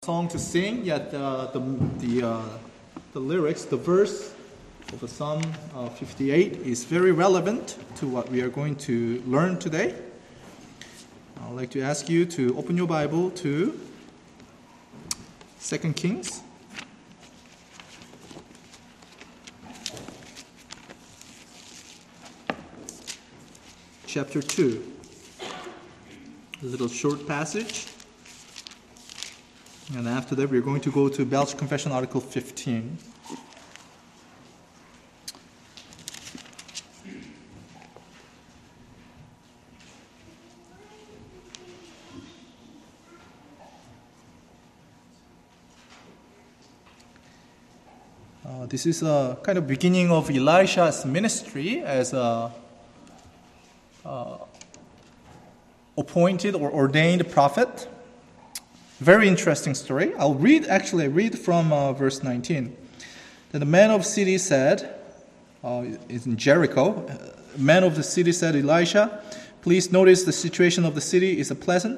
Song to sing, yet the lyrics, the verse of Psalm 58 is very relevant to what we are going to learn today. I'd like to ask you to open your Bible to 2 Kings. Chapter 2. A little short passage. And after that, we're going to go to Belgian Confession, Article 15. This is a kind of beginning of Elisha's ministry as a appointed or ordained prophet. Very interesting story. I'll read from verse 19. Then the man of the city said, it's in Jericho, man of the city said, Elisha, please notice the situation of the city is pleasant,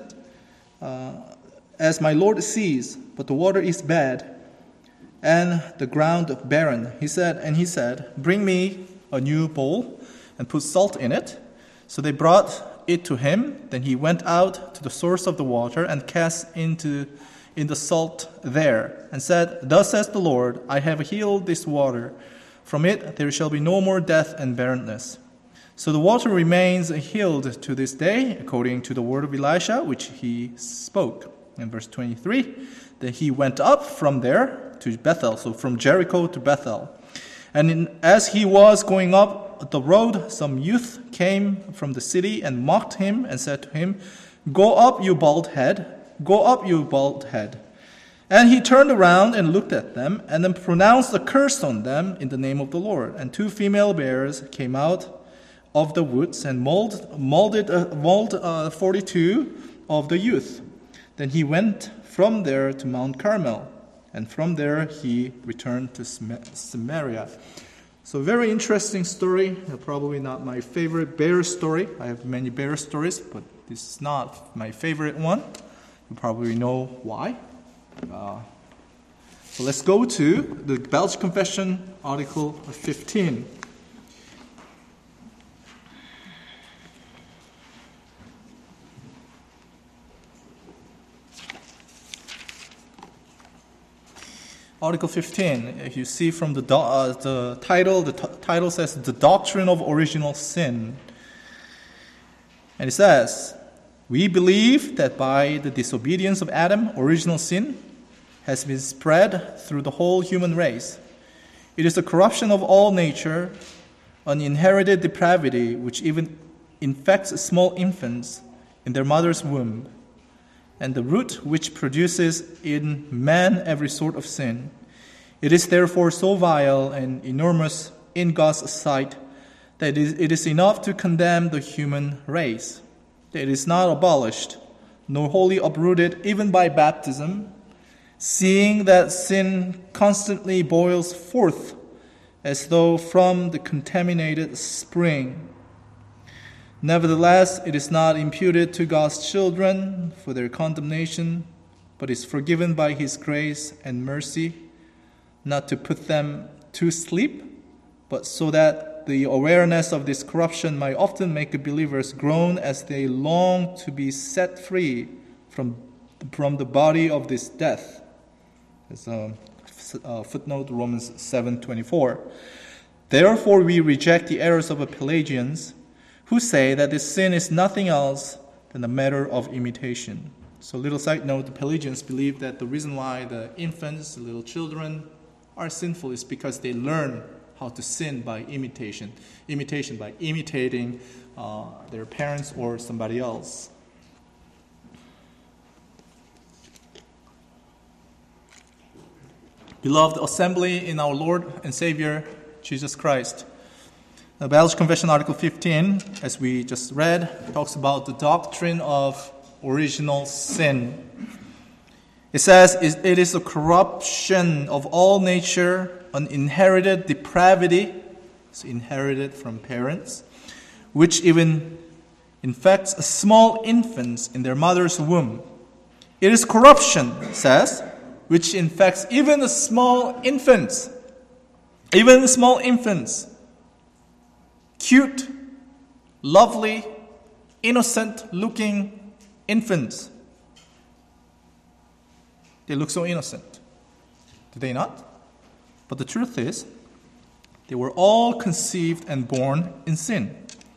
as my Lord sees, but the water is bad, and the ground barren. He said, bring me a new bowl and put salt in it. So they brought it to him. Then he went out to the source of the water and cast in the salt there, and said, thus says the Lord, I have healed this water. From it there shall be no more death and barrenness. So the water remains healed to this day, according to the word of Elisha, which he spoke. In verse 23, then he went up from there to Bethel, so from Jericho to Bethel. And as he was going up the road, some youth came from the city and mocked him and said to him, go up, you bald head. Go up, you bald head. And he turned around and looked at them and then pronounced a curse on them in the name of the Lord. And 2 female bears came out of the woods and mauled 42 of the youth. Then he went from there to Mount Carmel. And from there he returned to Samaria. So very interesting story. Probably not my favorite bear story. I have many bear stories, but this is not my favorite one. You probably know why. So let's go to the Belgian Confession, Article 15. Article 15, if you see from the title says the doctrine of original sin. And it says, we believe that by the disobedience of Adam, original sin has been spread through the whole human race. It is the corruption of all nature, an inherited depravity which even infects small infants in their mother's womb, and the root which produces in man every sort of sin. It is therefore so vile and enormous in God's sight that it is enough to condemn the human race. It is not abolished, nor wholly uprooted even by baptism, seeing that sin constantly boils forth as though from the contaminated spring. Nevertheless, it is not imputed to God's children for their condemnation, but is forgiven by His grace and mercy, not to put them to sleep, but so that the awareness of this corruption might often make believers groan as they long to be set free from the body of this death. It's a footnote, Romans 7:24. Therefore, we reject the errors of the Pelagians, who say that this sin is nothing else than a matter of imitation. So, little side note, the Pelagians believe that the reason why the infants, the little children, are sinful is because they learn how to sin by imitation by imitating their parents or somebody else. Beloved assembly in our Lord and Savior, Jesus Christ. The Belgian Confession, Article 15, as we just read, talks about the doctrine of original sin. It says, it is a corruption of all nature, an inherited depravity, it's inherited from parents, which even infects small infants in their mother's womb. It is corruption, it says, which infects even the small infants. Even the small infants. Cute, lovely, innocent-looking infants. They look so innocent. Do they not? But the truth is, they were all conceived and born in sin.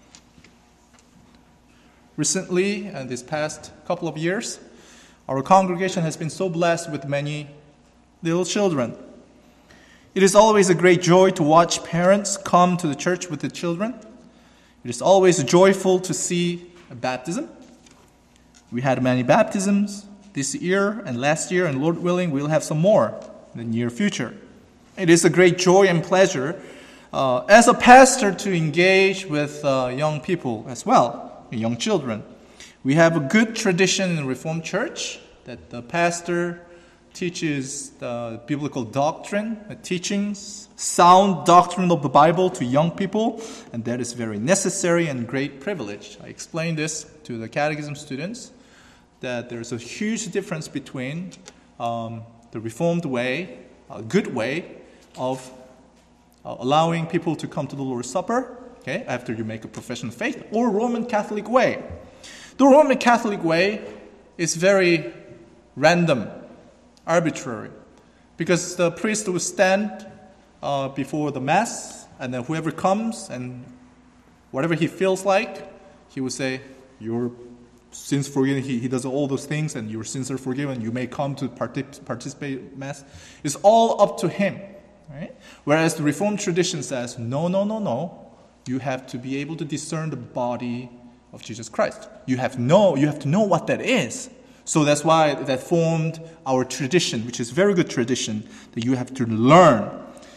Recently, and this past couple of years, our congregation has been so blessed with many little children. It is always a great joy to watch parents come to the church with the children. It is always joyful to see a baptism. We had many baptisms this year and last year, and Lord willing, we'll have some more in the near future. It is a great joy and pleasure as a pastor to engage with young people as well, young children. We have a good tradition in the Reformed Church that the pastor teaches the biblical doctrine, the teachings, sound doctrine of the Bible to young people, and that is very necessary and great privilege. I explained this to the catechism students, that there's a huge difference between the Reformed way, a good way of allowing people to come to the Lord's Supper, okay, after you make a profession of faith, or Roman Catholic way. The Roman Catholic way is very random, arbitrary, because the priest will stand before the Mass, and then whoever comes and whatever he feels like, he will say, your sins forgiven. He does all those things, and your sins are forgiven. You may come to participate in Mass. It's all up to him. Right? Whereas the Reformed tradition says, no. You have to be able to discern the body of Jesus Christ. You have to know what that is. So that's why that formed our tradition, which is a very good tradition, that you have to learn.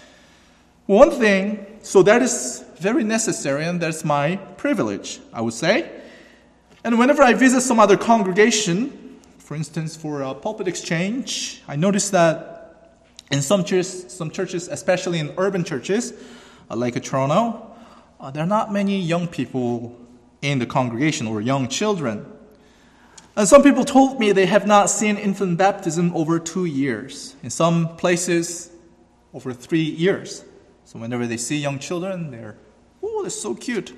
One thing, so that is very necessary, and that's my privilege, I would say. And whenever I visit some other congregation, for instance, for a pulpit exchange, I notice that in some churches, especially in urban churches, like Toronto, there are not many young people in the congregation or young children. And some people told me they have not seen infant baptism over 2 years. In some places, over 3 years. So whenever they see young children, they're so cute.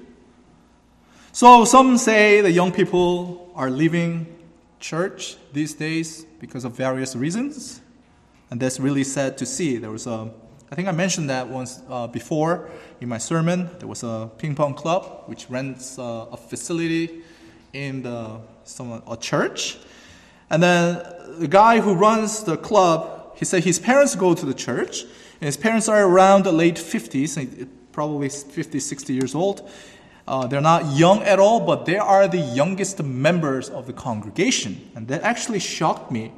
So some say the young people are leaving church these days because of various reasons. And that's really sad to see. There was I think I mentioned that once before in my sermon. There was a ping pong club which rents a facility in a church. And then the guy who runs the club, he said his parents go to the church, and his parents are around the late 50s, probably 50, 60 years old. They're not young at all, but they are the youngest members of the congregation. And that actually shocked me.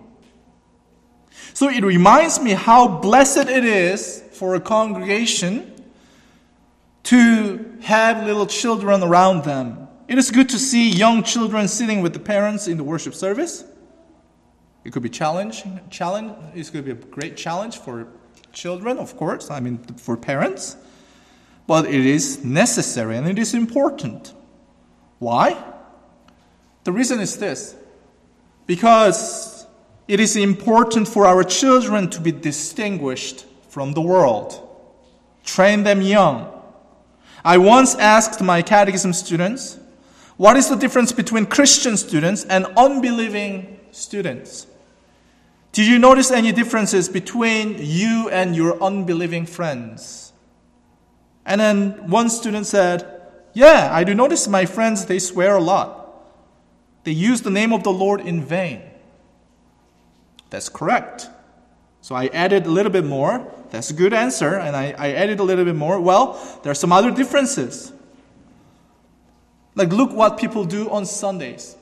So it reminds me how blessed it is for a congregation to have little children around them. It is good to see young children sitting with the parents in the worship service. It could be challenging. It's going to be a great challenge for children, of course, for parents. But it is necessary and it is important. Why? The reason is this. Because it is important for our children to be distinguished from the world. Train them young. I once asked my catechism students, what is the difference between Christian students and unbelieving students? Did you notice any differences between you and your unbelieving friends? And then one student said, yeah, I do notice my friends, they swear a lot. They use the name of the Lord in vain. That's correct. So I added a little bit more. That's a good answer. And I added a little bit more. Well, there are some other differences. Like look what people do on Sundays.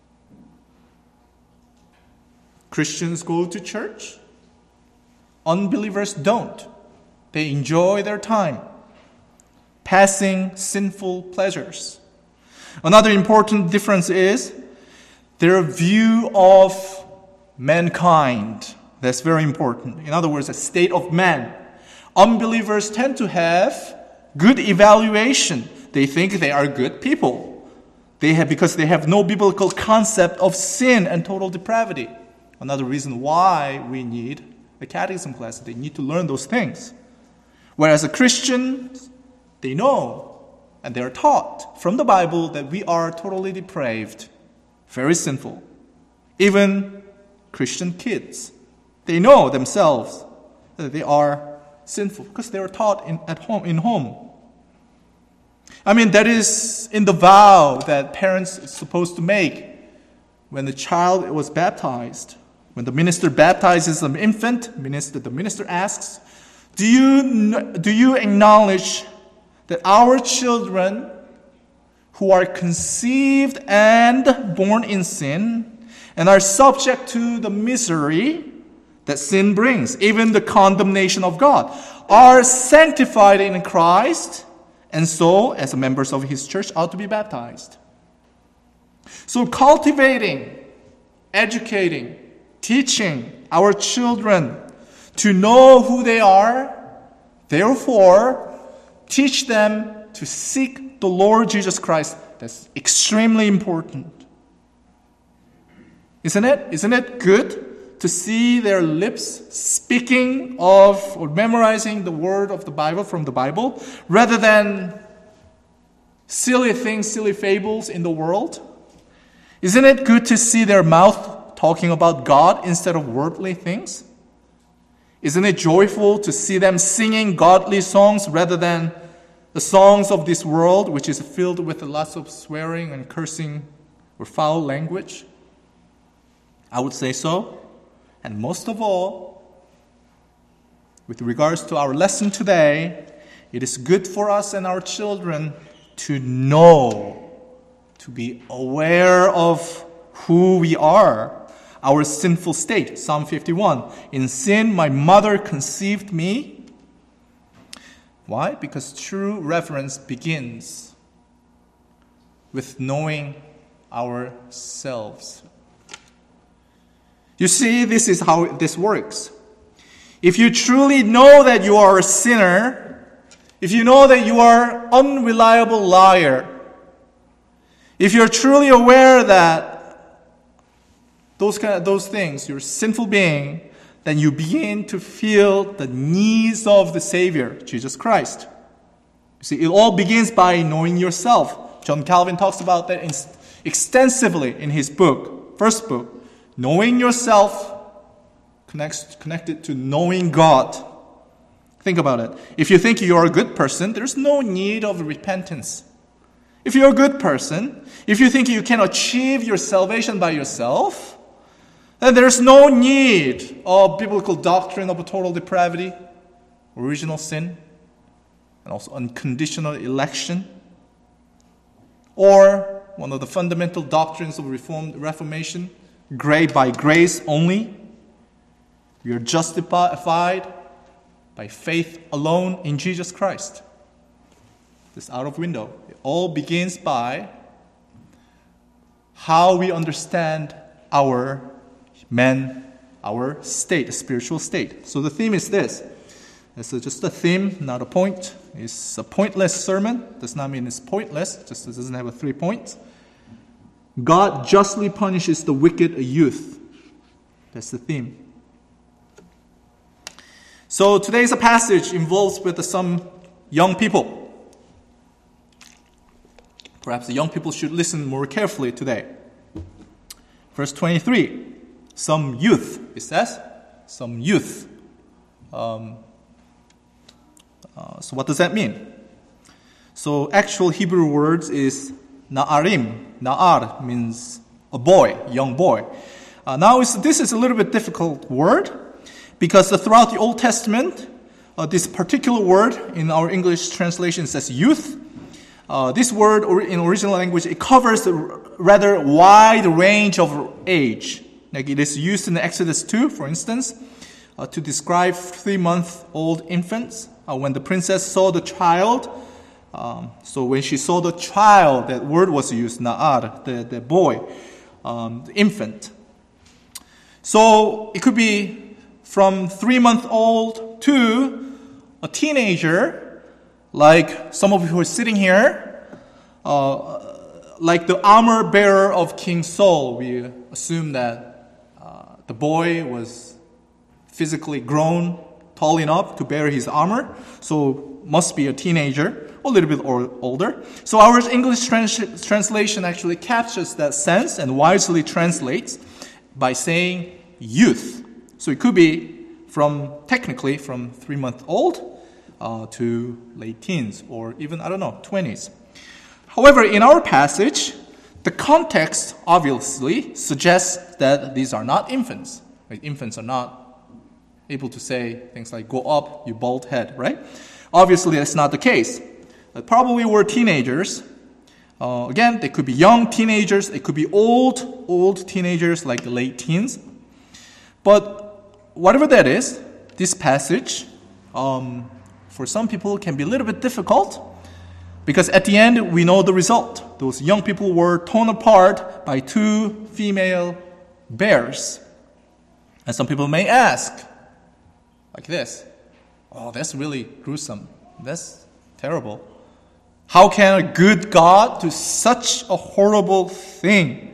Christians go to church. Unbelievers don't. They enjoy their time, passing sinful pleasures. Another important difference is their view of mankind. That's very important. In other words, a state of man. Unbelievers tend to have good evaluation. They think they are good people. Because they have no biblical concept of sin and total depravity. Another reason why we need the catechism class. They need to learn those things. Whereas a Christian, they know and they are taught from the Bible that we are totally depraved, very sinful. Even Christian kids, they know themselves that they are sinful because they are taught at home. I mean, that is in the vow that parents are supposed to make when the child was baptized. When the minister baptizes an infant, the minister asks, do you acknowledge that our children who are conceived and born in sin and are subject to the misery that sin brings, even the condemnation of God, are sanctified in Christ, and so, as members of His church, ought to be baptized? So cultivating, educating, teaching our children to know who they are, therefore, teach them to seek the Lord Jesus Christ. That's extremely important. Isn't it? Isn't it good to see their lips speaking of or memorizing the word of the Bible from the Bible rather than silly things, silly fables in the world? Isn't it good to see their mouth talking about God instead of worldly things? Isn't it joyful to see them singing godly songs rather than the songs of this world, which is filled with lots of swearing and cursing or foul language? I would say so. And most of all, with regards to our lesson today, it is good for us and our children to know, to be aware of who we are, our sinful state. Psalm 51, in sin my mother conceived me. Why? Because true reverence begins with knowing ourselves. You see, this is how this works. If you truly know that you are a sinner, if you know that you are an unreliable liar, if you're truly aware that those things, you're a sinful being, then you begin to feel the needs of the Savior, Jesus Christ. You see, it all begins by knowing yourself. John Calvin talks about that extensively in his book, first book. Knowing yourself connected to knowing God. Think about it. If you think you're a good person, there's no need of repentance. If you're a good person, if you think you can achieve your salvation by yourself, then there's no need of biblical doctrine of total depravity, original sin, and also unconditional election, or one of the fundamental doctrines of Reformation, by grace only. We are justified by faith alone in Jesus Christ. This out of window. It all begins by how we understand our state, spiritual state. So the theme is this. It's just a theme, not a point. It's a pointless sermon. Does not mean it's pointless. Just it doesn't have 3 points. God justly punishes the wicked youth. That's the theme. So today's passage involves with some young people. Perhaps the young people should listen more carefully today. Verse 23. Some youth, it says. Some youth. So what does that mean? So actual Hebrew words is Na'arim. Na'ar means a boy, young boy. This is a little bit difficult word because throughout the Old Testament, this particular word in our English translation says youth. This word in original language, it covers a rather wide range of age. Like it is used in Exodus 2, for instance, to describe 3-month-old infants. When the princess saw the child, so when she saw the child, that word was used, na'ar, the boy, the infant. So it could be from 3-month-old to a teenager, like some of you who are sitting here, like the armor bearer of King Saul. We assume that the boy was physically grown, tall enough to bear his armor, so must be a teenager, a little bit older. So our English translation actually captures that sense and wisely translates by saying youth. So it could be technically from 3 months old to late teens, or even, 20s. However, in our passage, the context obviously suggests that these are not infants. Right? Infants are not able to say things like, go up, you bald head, right? Obviously, that's not the case. They probably were teenagers. Again, they could be young teenagers. They could be old teenagers, like the late teens. But whatever that is, this passage, for some people, can be a little bit difficult. Because at the end, we know the result. Those young people were torn apart by 2 female bears. And some people may ask, like this, oh, that's really gruesome. That's terrible. How can a good God do such a horrible thing?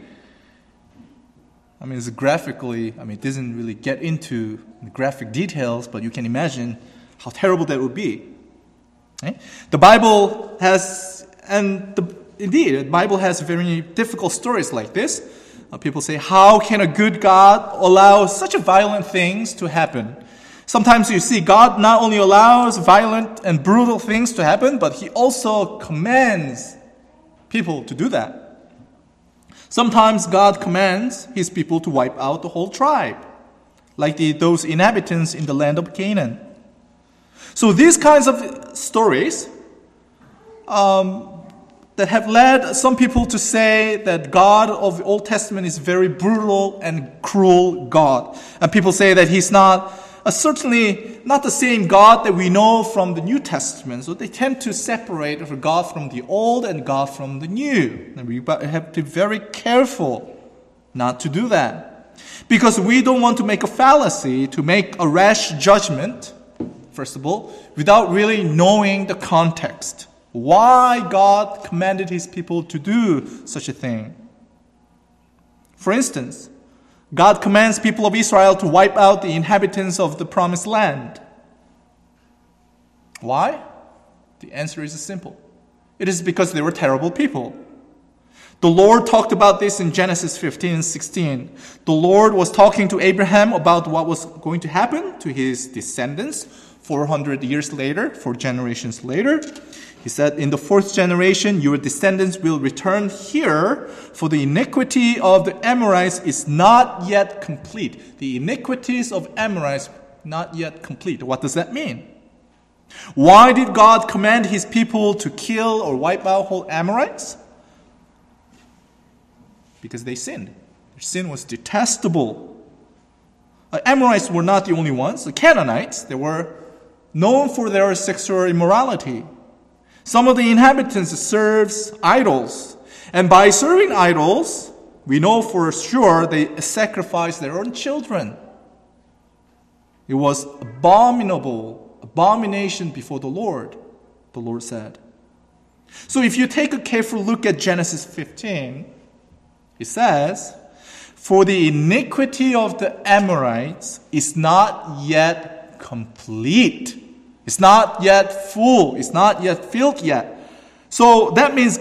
It's graphically, it doesn't really get into the graphic details, but you can imagine how terrible that would be. Right? The Bible has, the Bible has very difficult stories like this. People say, how can a good God allow such violent things to happen? Sometimes you see God not only allows violent and brutal things to happen, but He also commands people to do that. Sometimes God commands His people to wipe out the whole tribe, like those inhabitants in the land of Canaan. So these kinds of stories that have led some people to say that God of the Old Testament is very brutal and cruel God. And people say that He's certainly not the same God that we know from the New Testament. So they tend to separate God from the Old and God from the New. And we have to be very careful not to do that. Because we don't want to make a fallacy, to make a rash judgment, first of all, without really knowing the context. Why God commanded His people to do such a thing. For instance, God commands people of Israel to wipe out the inhabitants of the promised land. Why? The answer is simple. It is because they were terrible people. The Lord talked about this in Genesis 15 and 16. The Lord was talking to Abraham about what was going to happen to his descendants 400 years later, 4 generations later. He said, in the 4th generation, your descendants will return here, for the iniquity of the Amorites is not yet complete. The iniquities of Amorites not yet complete. What does that mean? Why did God command His people to kill or wipe out whole Amorites? Because they sinned. Their sin was detestable. Amorites were not the only ones. The Canaanites, they were known for their sexual immorality. Some of the inhabitants serves idols. And by serving idols, we know for sure they sacrificed their own children. It was abomination before the Lord said. So if you take a careful look at Genesis 15, it says, for the iniquity of the Amorites is not yet complete. It's not yet full. It's not yet filled yet. So that means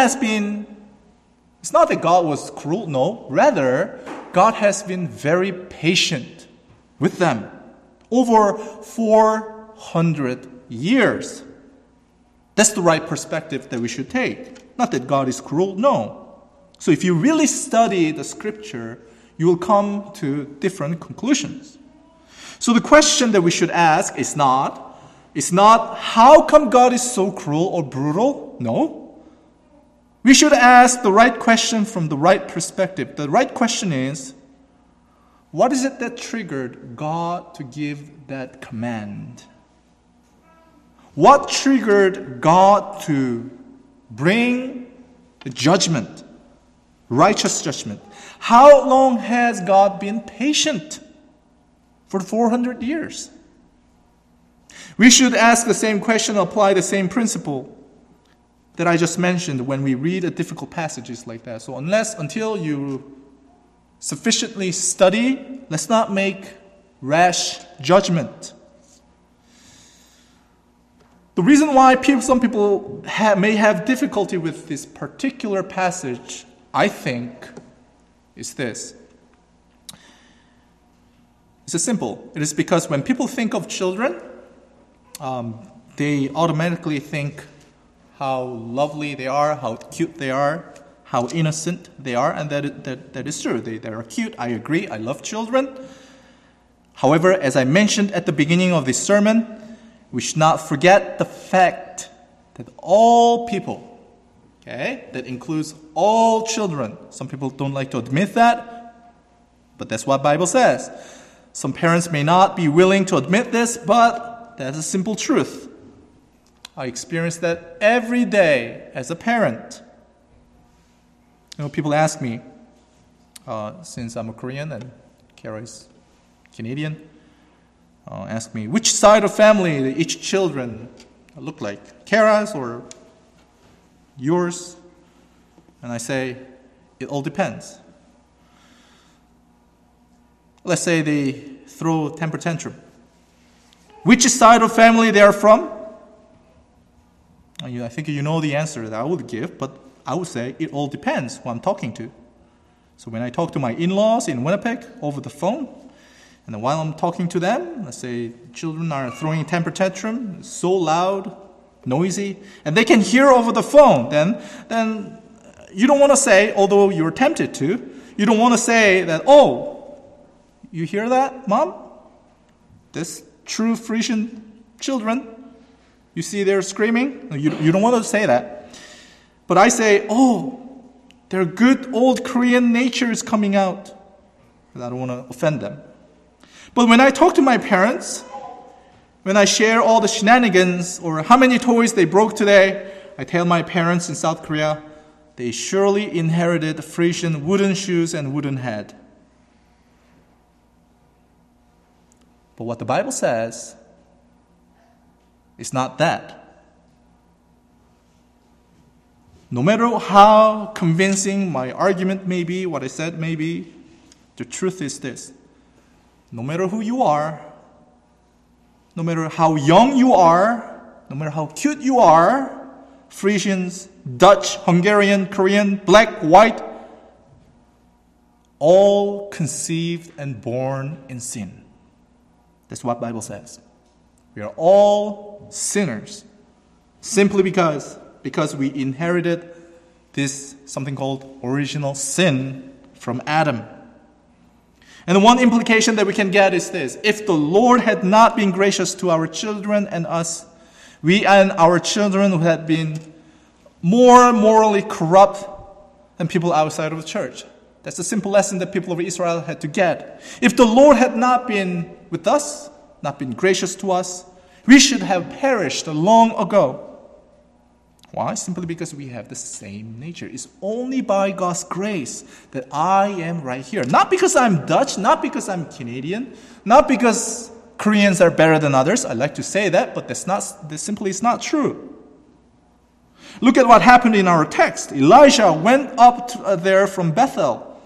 it's not that God was cruel, no. Rather, God has been very patient with them over 400 years. That's the right perspective that we should take. Not that God is cruel, no. So if you really study the scripture, you will come to different conclusions. So the question that we should ask is not how come God is so cruel or brutal? No. We should ask the right question from the right perspective. The right question is, what is it that triggered God to give that command? What triggered God to bring the judgment, righteous judgment? How long has God been patient? For 400 years. We should ask the same question, apply the same principle that I just mentioned when we read difficult passages like that. So until you sufficiently study, let's not make rash judgment. The reason why some people may have difficulty with this particular passage, I think, is this. It's simple. It is because when people think of children, they automatically think how lovely they are, how cute they are, how innocent they are, and that is true. They are cute. I agree. I love children. However, as I mentioned at the beginning of this sermon, we should not forget the fact that all people, okay, that includes all children. Some people don't like to admit that, but that's what the Bible says. Some parents may not be willing to admit this, but that's a simple truth. I experience that every day as a parent. People ask me, since I'm a Korean and Kara is Canadian, ask me which side of family each children look like, Kara's or yours? And I say, it all depends. Let's say they throw a temper tantrum. Which side of family they are from? I think you know the answer that I would give, but I would say it all depends who I'm talking to. So when I talk to my in-laws in Winnipeg over the phone, and then while I'm talking to them, let's say children are throwing a temper tantrum, so loud, noisy, and they can hear over the phone, then you don't want to say, although you're tempted to, you don't want to say that, oh, you hear that, Mom? This true Frisian children, you see they're screaming? You don't want to say that. But I say, oh, their good old Korean nature is coming out. Because I don't want to offend them. But when I talk to my parents, when I share all the shenanigans or how many toys they broke today, I tell my parents in South Korea, they surely inherited Frisian wooden shoes and wooden head. But what the Bible says is not that. No matter how convincing my argument may be, what I said may be, the truth is this. No matter who you are, no matter how young you are, no matter how cute you are, Frisians, Dutch, Hungarian, Korean, black, white, all conceived and born in sin. That's what the Bible says. We are all sinners simply because we inherited this something called original sin from Adam. And the one implication that we can get is this. If the Lord had not been gracious to our children and us, we and our children would have been more morally corrupt than people outside of the church. That's the simple lesson that people of Israel had to get. If the Lord had not been with us, not been gracious to us, we should have perished long ago. Why? Simply because we have the same nature. It's only by God's grace that I am right here. Not because I'm Dutch, not because I'm Canadian, not because Koreans are better than others. I like to say that, but this simply is not true. Look at what happened in our text. Elijah went up there from Bethel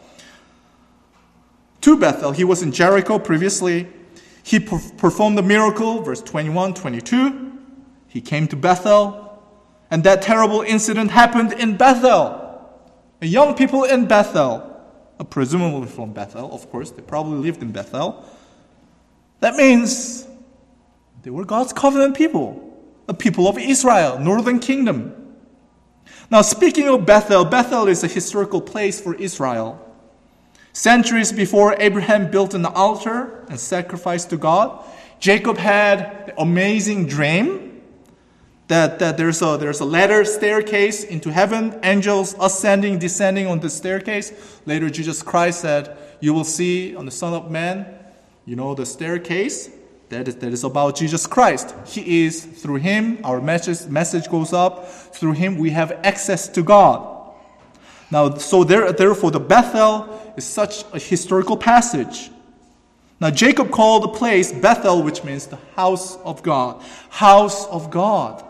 to Bethel. He was in Jericho previously. He performed the miracle, verse 21, 22. He came to Bethel. And that terrible incident happened in Bethel. Young people in Bethel, presumably from Bethel, of course, they probably lived in Bethel. That means they were God's covenant people, the people of Israel, northern kingdom. Now, speaking of Bethel, Bethel is a historical place for Israel. Centuries before Abraham built an altar and sacrificed to God, Jacob had an amazing dream. That there's a ladder staircase into heaven, angels ascending, descending on the staircase. Later, Jesus Christ said, you will see on the Son of Man, the staircase. That is about Jesus Christ. He is, through him, our message goes up. Through him, we have access to God. Now, so therefore, the Bethel is such a historical passage. Now, Jacob called the place Bethel, which means the house of God. House of God.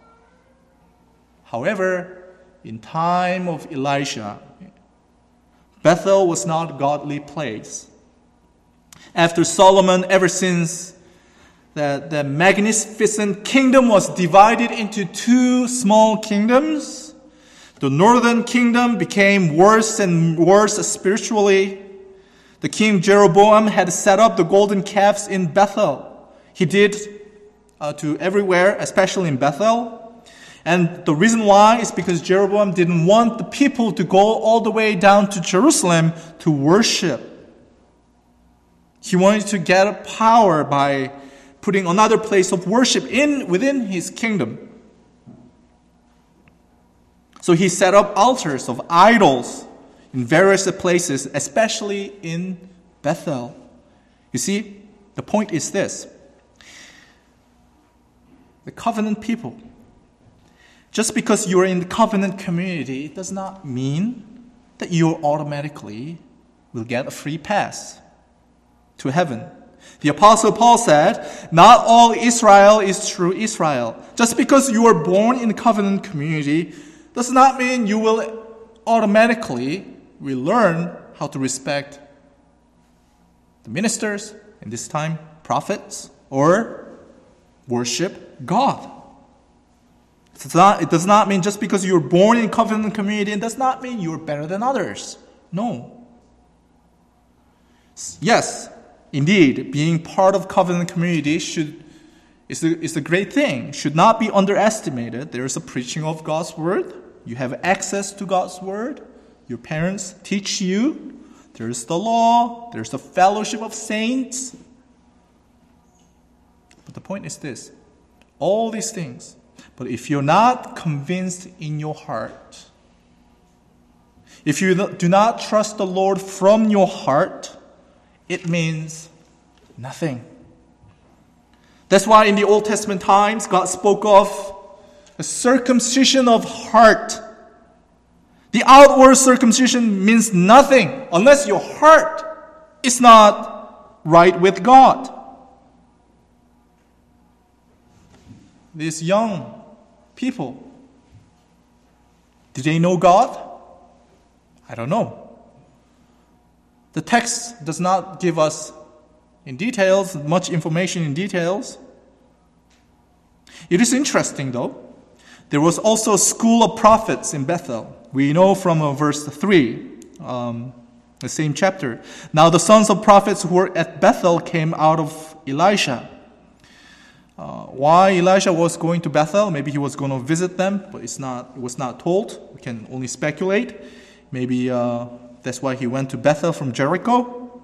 However, in time of Elisha, Bethel was not a godly place. After Solomon, ever since the magnificent kingdom was divided into two small kingdoms, the northern kingdom became worse and worse spiritually. The king Jeroboam had set up the golden calves in Bethel. He did to everywhere, especially in Bethel. And the reason why is because Jeroboam didn't want the people to go all the way down to Jerusalem to worship. He wanted to get power by putting another place of worship within his kingdom. So he set up altars of idols in various places, especially in Bethel. You see, the point is this. The covenant people, just because you're in the covenant community, it does not mean that you automatically will get a free pass to heaven. The Apostle Paul said, not all Israel is true Israel. Just because you are born in a covenant community does not mean you will automatically learn how to respect the ministers, in this time, prophets, or worship God. It does not mean just because you're born in a covenant community, it does not mean you're better than others. No. Yes, indeed, being part of covenant community is a great thing. Should not be underestimated. There is a preaching of God's word. You have access to God's word. Your parents teach you. There's the law. There's the fellowship of saints. But the point is this. All these things. But if you're not convinced in your heart, if you do not trust the Lord from your heart, it means nothing. That's why in the Old Testament times, God spoke of a circumcision of heart. The outward circumcision means nothing unless your heart is not right with God. These young people, do they know God? I don't know. The text does not give us in details, much information in details. It is interesting though. There was also a school of prophets in Bethel. We know from verse 3, the same chapter. Now the sons of prophets who were at Bethel came out of Elisha. Why Elisha was going to Bethel? Maybe he was going to visit them, but it was not told. We can only speculate. Maybe that's why he went to Bethel from Jericho.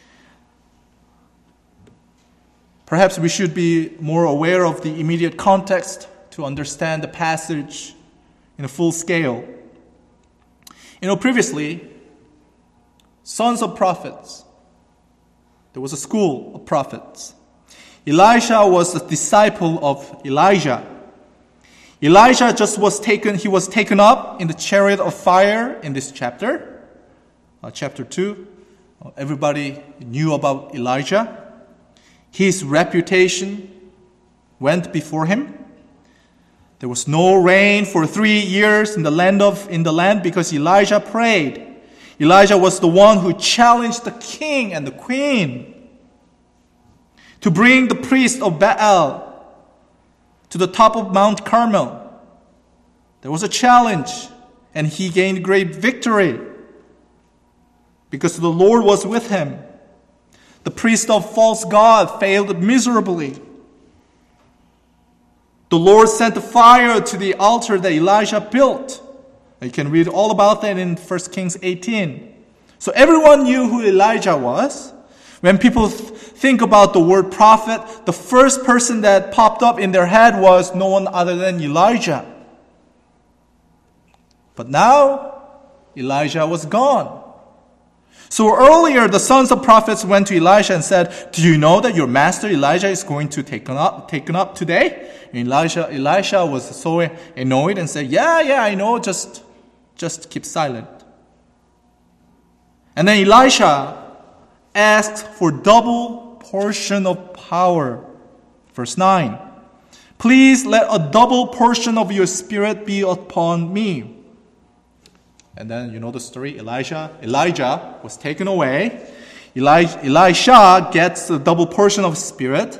Perhaps we should be more aware of the immediate context to understand the passage in a full scale. Previously, sons of prophets, there was a school of prophets. Elisha was a disciple of Elijah. Elijah was taken up in the chariot of fire in this chapter, chapter 2. Everybody knew about Elijah. His reputation went before him. There was no rain for 3 years in the land because Elijah prayed. Elijah was the one who challenged the king and the queen to bring the priest of Baal to the top of Mount Carmel. There was a challenge, and he gained great victory because the Lord was with him. The priest of false god failed miserably. The Lord sent fire to the altar that Elijah built. You can read all about that in 1 Kings 18. So everyone knew who Elijah was. When people think about the word prophet, the first person that popped up in their head was no one other than Elijah. But now, Elijah was gone. So earlier, the sons of prophets went to Elisha and said, "Do you know that your master Elijah is going to taken up today?" And Elisha was so annoyed and said, "Yeah, I know. Just keep silent." And then Elisha asked for double portion of power. Verse 9, "Please let a double portion of your spirit be upon me." And then you know the story. Elijah was taken away. Elisha gets a double portion of Spirit.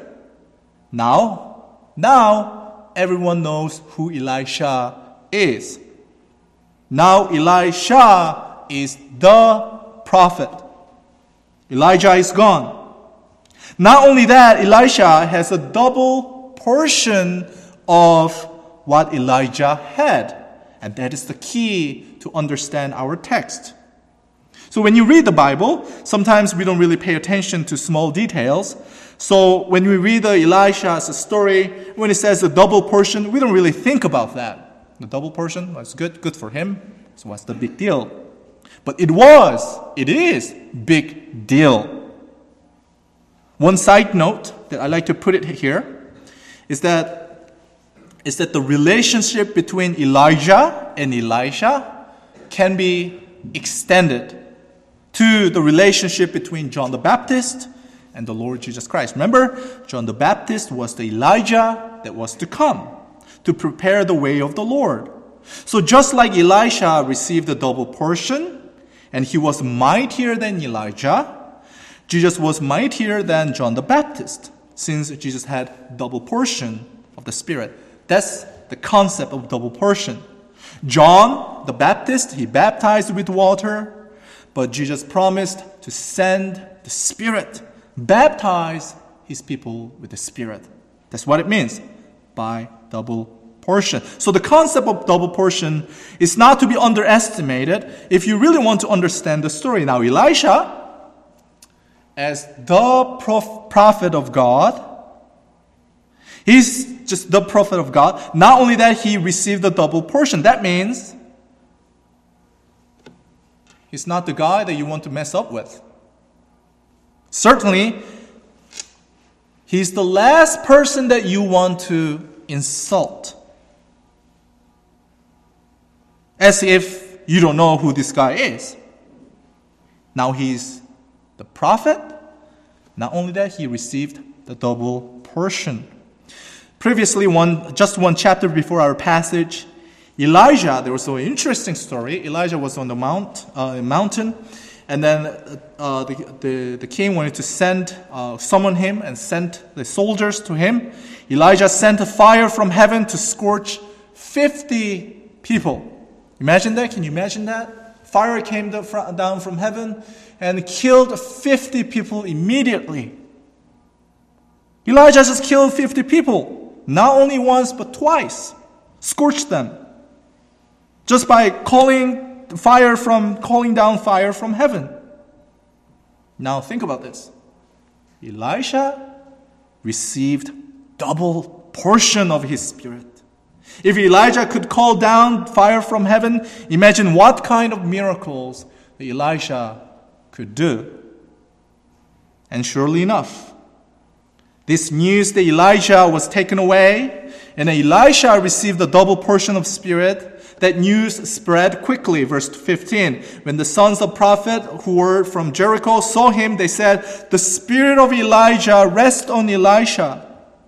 Now everyone knows who Elisha is. Now Elisha is the prophet. Elijah is gone. Not only that, Elisha has a double portion of what Elijah had. And that is the key to understand our text. So when you read the Bible, sometimes we don't really pay attention to small details. So when we read Elisha's story, when it says a double portion, we don't really think about that. The double portion was good for him. So what's the big deal? But it is big deal. One side note that I like to put it here is that the relationship between Elijah and Elisha can be extended to the relationship between John the Baptist and the Lord Jesus Christ. Remember, John the Baptist was the Elijah that was to come to prepare the way of the Lord. So just like Elisha received a double portion, and he was mightier than Elijah, Jesus was mightier than John the Baptist, since Jesus had double portion of the Spirit. That's the concept of double portion. John the Baptist, he baptized with water, but Jesus promised to send the Spirit, baptize his people with the Spirit. That's what it means by double portion. So the concept of double portion is not to be underestimated if you really want to understand the story. Now, Elisha, as the prophet of God, he's just the prophet of God. Not only that, he received a double portion. That means he's not the guy that you want to mess up with. Certainly, he's the last person that you want to insult. As if you don't know who this guy is. Now he's the prophet. Not only that, he received the double portion. Previously, just one chapter before our passage, Elijah, there was an interesting story. Elijah was on the mountain, and then the king wanted to summon him and sent the soldiers to him. Elijah sent a fire from heaven to scorch 50 people. Imagine that? Can you imagine that? Fire came down from heaven and killed 50 people immediately. Elijah just killed 50 people. Not only once, but twice. Scorched them. Just by calling down fire from heaven. Now think about this. Elisha received double portion of his Spirit. If Elijah could call down fire from heaven, imagine what kind of miracles that Elisha could do. And surely enough, this news that Elijah was taken away and Elisha received a double portion of Spirit, that news spread quickly. Verse 15, when the sons of prophet who were from Jericho saw him, they said, "The spirit of Elijah rests on Elisha."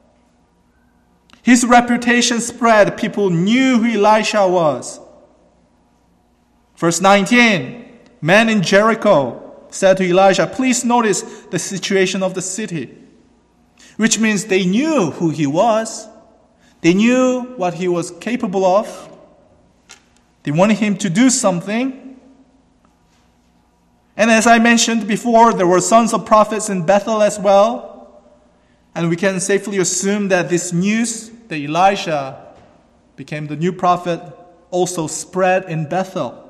His reputation spread. People knew who Elisha was. Verse 19, men in Jericho said to Elijah, "Please notice the situation of the city." Which means they knew who he was. They knew what he was capable of. They wanted him to do something. And as I mentioned before, there were sons of prophets in Bethel as well. And we can safely assume that this news that Elisha became the new prophet also spread in Bethel.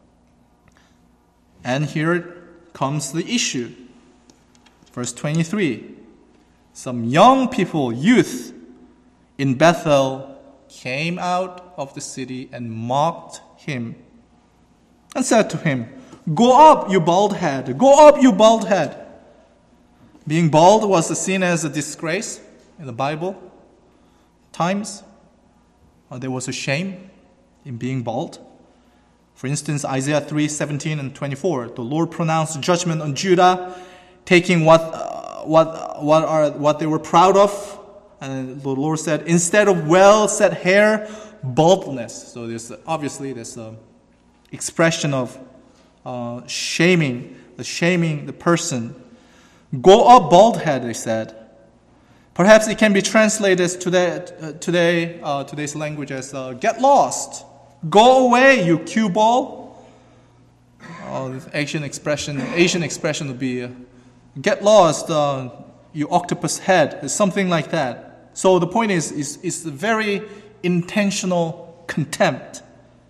And here comes the issue. Verse 23. Some young people, youth, in Bethel came out of the city and mocked him and said to him, "Go up, you bald head. Go up, you bald head." Being bald was seen as a disgrace in the Bible. Times there was a shame in being bald. For instance, Isaiah 3:17 and 24, the Lord pronounced judgment on Judah, taking what they were proud of. And the Lord said, instead of well-set hair, baldness. So there's obviously this expression of shaming shaming the person. Go up, bald head, they said. Perhaps it can be translated today's language as get lost. Go away, you cue ball. The Asian expression would be get lost, you octopus head, something like that. So the point is a very intentional contempt.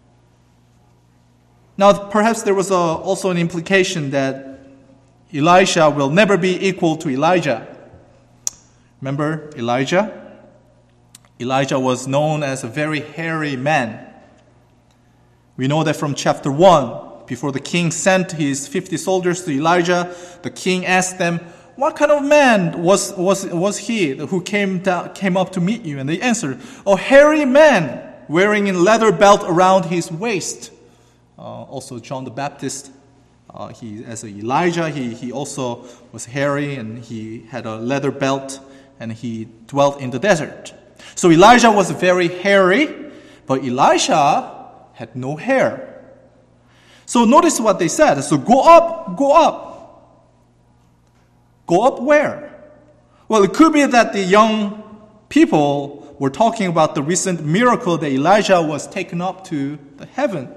Now, perhaps there was also an implication that Elisha will never be equal to Elijah. Remember Elijah? Elijah was known as a very hairy man. We know that from chapter 1. Before the king sent his 50 soldiers to Elijah, the king asked them, what kind of man was he who came up to meet you? And they answered, a hairy man wearing a leather belt around his waist. Also John the Baptist, as Elijah, he also was hairy and he had a leather belt and he dwelt in the desert. So Elijah was very hairy, but Elisha had no hair. So notice what they said. So go up, go up. Go up where? Well, it could be that the young people were talking about the recent miracle that Elijah was taken up to the heaven.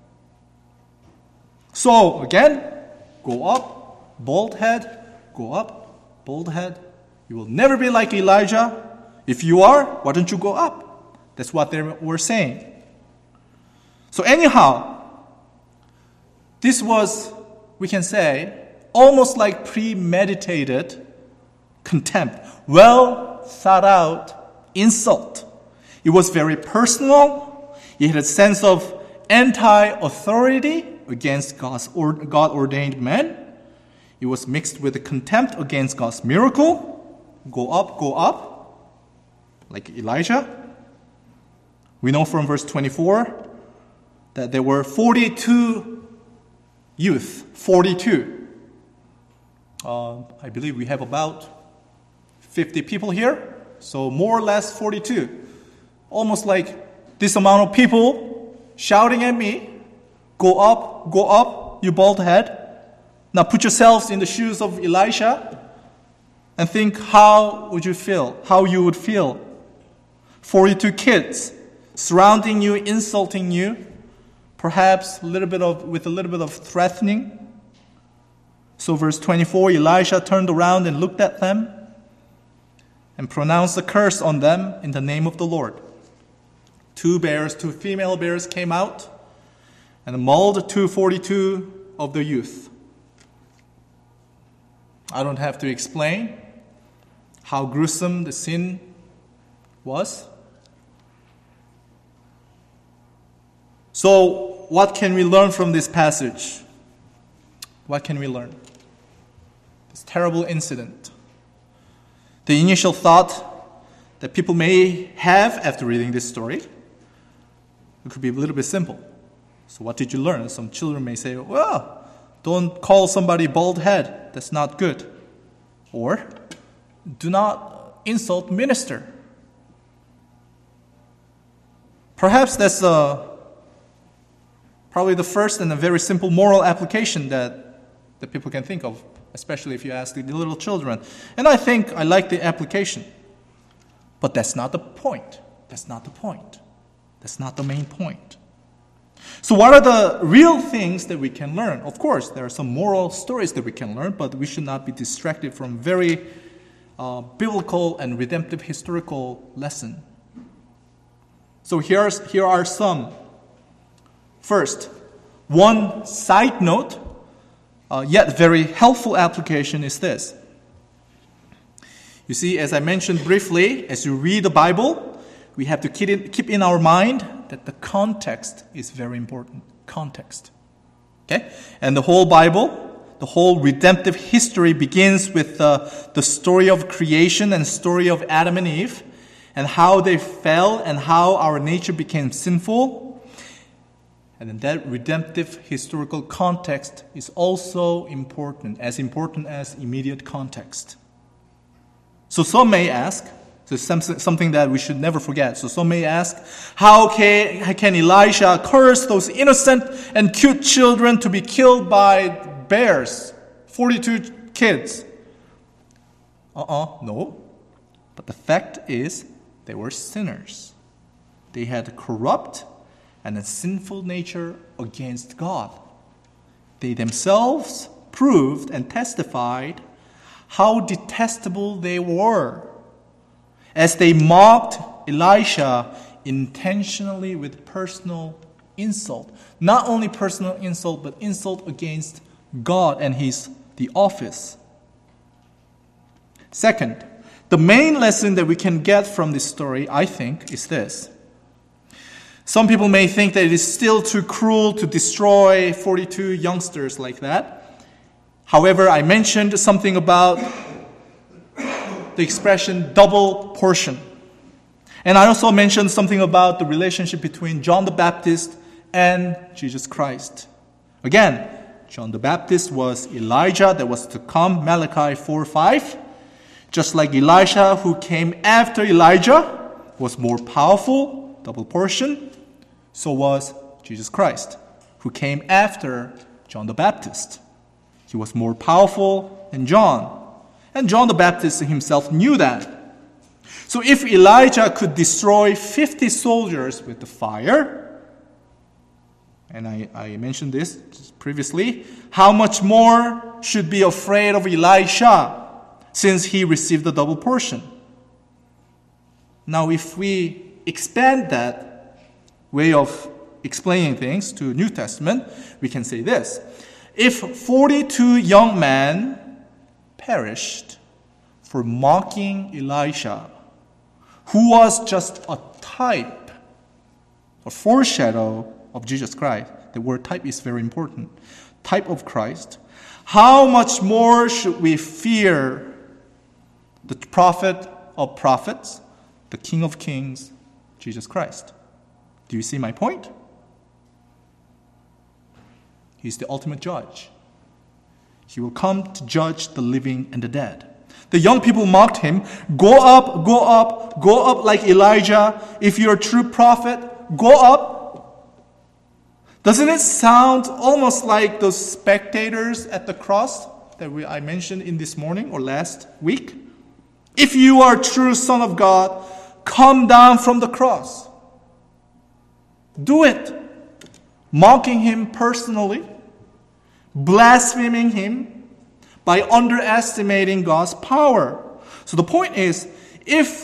So again, go up, bald head, go up, bald head. You will never be like Elijah. If you are, why don't you go up? That's what they were saying. So anyhow, this was, we can say, almost like premeditated contempt, well thought out insult. It was very personal. It had a sense of anti-authority against God-ordained men. It was mixed with a contempt against God's miracle. Go up, like Elijah. We know from verse 24 that there were 42 youth, 42. I believe we have about 50 people here, so more or less 42. Almost like this amount of people shouting at me, go up, you bald head. Now put yourselves in the shoes of Elisha and think how you would feel. 42 kids surrounding you, insulting you, perhaps with a little bit of threatening. So verse 24, Elisha turned around and looked at them and pronounced a curse on them in the name of the Lord. 2 female bears came out and mauled 242 of the youth. I don't have to explain how gruesome the sin was. So, what can we learn from this passage? What can we learn? This terrible incident. The initial thought that people may have after reading this story, it could be a little bit simple. So what did you learn? Some children may say, well, don't call somebody bald head. That's not good. Or, do not insult minister. Perhaps that's probably the first and a very simple moral application that people can think of, especially if you ask the little children. And I think I like the application. But that's not the point. That's not the point. That's not the main point. So what are the real things that we can learn? Of course, there are some moral stories that we can learn, but we should not be distracted from very biblical and redemptive historical lesson. So here are some. First, one side note, yet very helpful application is this. You see, as I mentioned briefly, as you read the Bible, we have to keep in our mind that the context is very important. Context. Okay? And the whole Bible, the whole redemptive history begins with the story of creation and story of Adam and Eve, and how they fell and how our nature became sinful. And then that redemptive historical context is also important as immediate context. So some may ask, so something that we should never forget. So some may ask, how can Elisha curse those innocent and cute children to be killed by bears 42 kids. No. But the fact is, they were sinners. They had a corrupt and a sinful nature against God. They themselves proved and testified how detestable they were as they mocked Elisha intentionally with personal insult. Not only personal insult, but insult against God and the office. Second, the main lesson that we can get from this story, I think, is this. Some people may think that it is still too cruel to destroy 42 youngsters like that. However, I mentioned something about the expression double portion. And I also mentioned something about the relationship between John the Baptist and Jesus Christ. Again, John the Baptist was Elijah that was to come, Malachi 4:5. Just like Elisha, who came after Elijah, was more powerful, double portion, so was Jesus Christ, who came after John the Baptist. He was more powerful than John. And John the Baptist himself knew that. So if Elijah could destroy 50 soldiers with the fire, and I mentioned this previously, how much more should be afraid of Elisha since he received the double portion? Now, if we expand that way of explaining things to New Testament, we can say this. If 42 young men perished for mocking Elisha, who was just a type, a foreshadow of Jesus Christ. The word type is very important. Type of Christ. How much more should we fear the prophet of prophets, the King of kings, Jesus Christ? Do you see my point? He's the ultimate judge. He will come to judge the living and the dead. The young people mocked him. Go up, go up, go up like Elijah. If you're a true prophet, go up. Doesn't it sound almost like those spectators at the cross that I mentioned in this morning or last week? If you are a true Son of God, come down from the cross. Do it. Mocking him personally, blaspheming him, by underestimating God's power. So the point is, if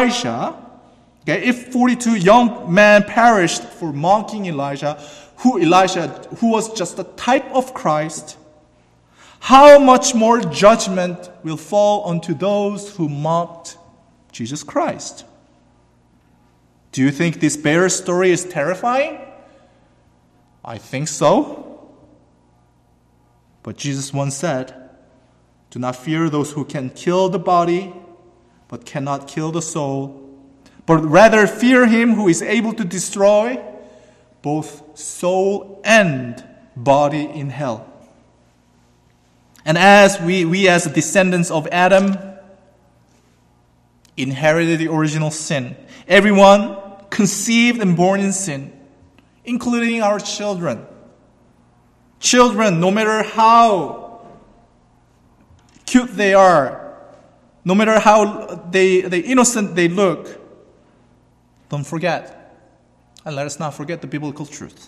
if 42 young men perished for mocking Elijah, who was just a type of Christ, how much more judgment will fall onto those who mocked Jesus Christ? Do you think this bear story is terrifying? I think so. But Jesus once said, do not fear those who can kill the body, but cannot kill the soul, but rather fear him who is able to destroy both soul and body in hell. And as we as descendants of Adam inherited the original sin, everyone conceived and born in sin, including our children. Children, no matter how cute they are, no matter how they innocent they look, don't forget, and let us not forget the biblical truth.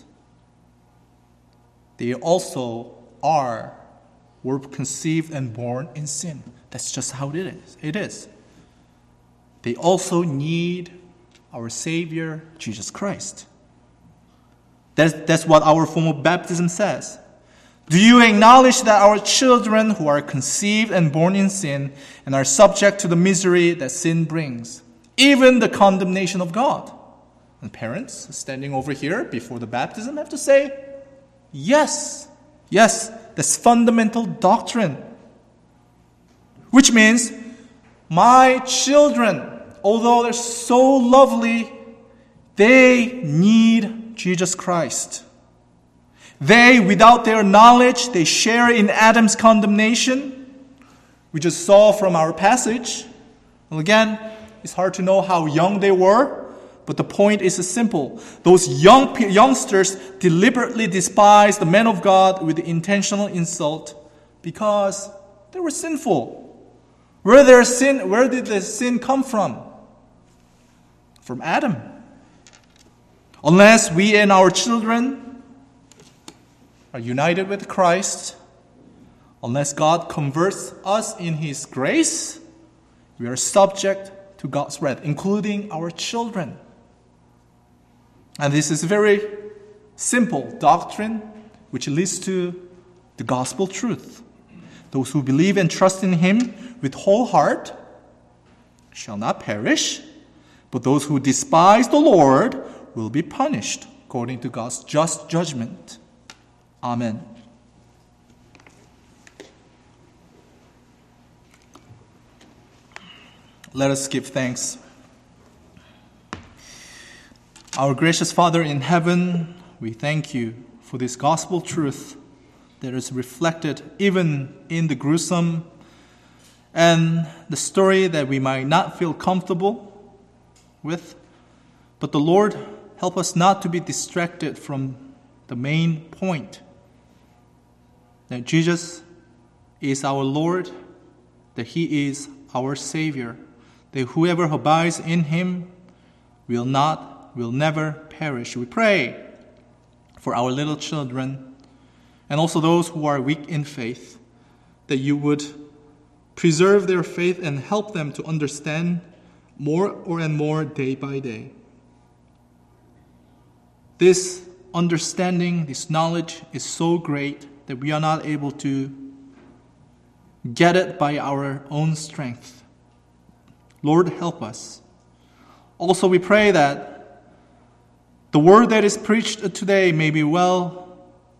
They also were conceived and born in sin. That's just how it is. They also need our Savior, Jesus Christ. That's what our form of baptism says. Do you acknowledge that our children who are conceived and born in sin and are subject to the misery that sin brings, even the condemnation of God? And parents standing over here before the baptism have to say, yes, that's fundamental doctrine. Which means, my children, although they're so lovely, they need Jesus Christ. They, without their knowledge, they share in Adam's condemnation. We just saw from our passage. Well, again, it's hard to know how young they were, but the point is simple. Those youngsters deliberately despised the men of God with intentional insult, because they were sinful. Where did the sin come from? From Adam. Unless we and our children are united with Christ, unless God converts us in His grace, we are subject to God's wrath, including our children. And this is a very simple doctrine which leads to the gospel truth. Those who believe and trust in Him with whole heart shall not perish, but those who despise the Lord will be punished according to God's just judgment. Amen. Let us give thanks. Our gracious Father in heaven, we thank you for this gospel truth that is reflected even in the gruesome and the story that we might not feel comfortable with. But the Lord, help us not to be distracted from the main point, that Jesus is our Lord, that He is our Savior, that whoever abides in Him will never perish. We pray for our little children and also those who are weak in faith, that you would preserve their faith and help them to understand more and more day by day. This understanding, this knowledge is so great that we are not able to get it by our own strength. Lord, help us. Also, we pray that the word that is preached today may well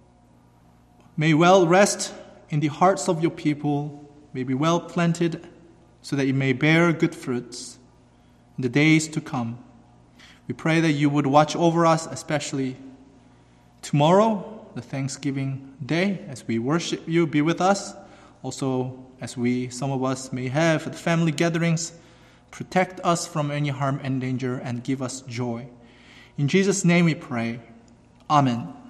rest in the hearts of your people, may be well planted, so that it may bear good fruits in the days to come. We pray that you would watch over us, especially tomorrow, the Thanksgiving day, as we worship you, be with us. Also, as some of us may have at family gatherings, protect us from any harm and danger and give us joy. In Jesus' name we pray. Amen.